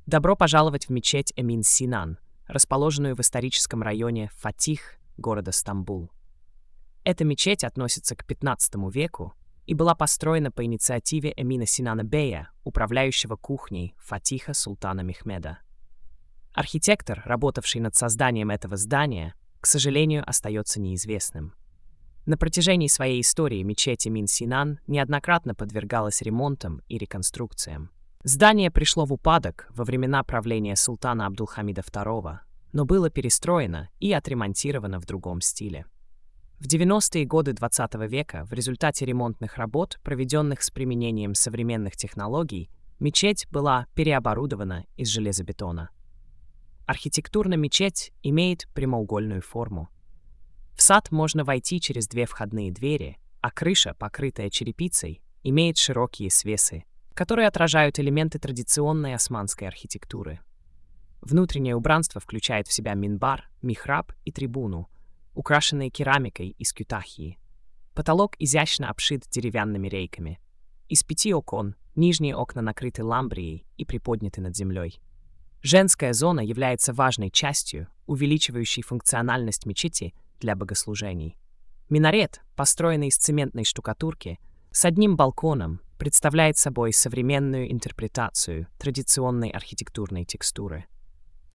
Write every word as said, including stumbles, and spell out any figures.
Добро пожаловать в мечеть Эмин Синан, расположенную в историческом районе Фатих города Стамбул. Эта мечеть относится к пятнадцатому веку и была построена по инициативе Эмина Синана Бея, управляющего кухней Фатиха Султана Мехмеда. Архитектор, работавший над созданием этого здания, к сожалению, остается неизвестным. На протяжении своей истории мечеть Эмин Синан неоднократно подвергалась ремонтам и реконструкциям. Здание пришло в упадок во времена правления султана Абдулхамида второго, но было перестроено и отремонтировано в другом стиле. В девяностые годы двадцатого века в результате ремонтных работ, проведенных с применением современных технологий, мечеть была переоборудована из железобетона. Архитектурно мечеть имеет прямоугольную форму. В сад можно войти через две входные двери, а крыша, покрытая черепицей, имеет широкие свесы, которые отражают элементы традиционной османской архитектуры. Внутреннее убранство включает в себя минбар, михраб и трибуну, украшенные керамикой из Кютахии. Потолок изящно обшит деревянными рейками. Из пяти окон нижние окна накрыты ламбрией и приподняты над землей. Женская зона является важной частью, увеличивающей функциональность мечети для богослужений. Минарет, построенный из цементной штукатурки, с одним балконом, представляет собой современную интерпретацию традиционной архитектурной текстуры.